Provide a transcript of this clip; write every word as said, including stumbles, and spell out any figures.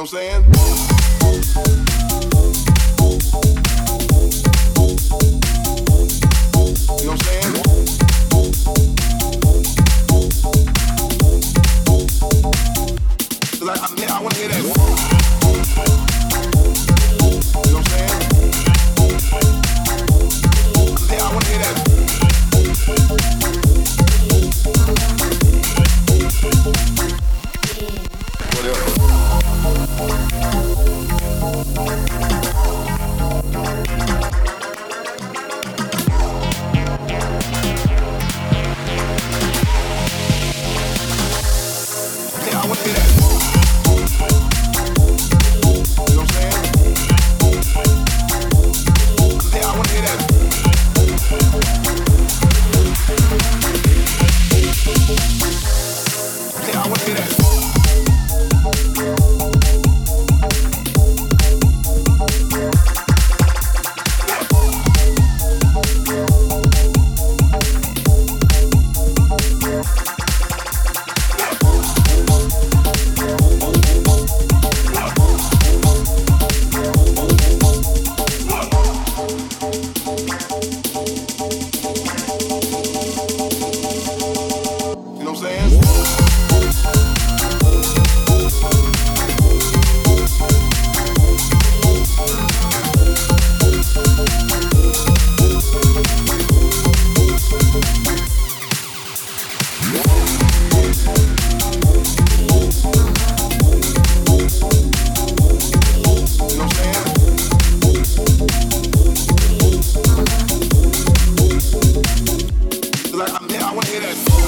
know what I'm saying? You know what I'm saying? Cause I, I, I wanna hear that. You know what I'm saying? Yeah, I wanna hear that. Like, I'm there, I wanna hear that.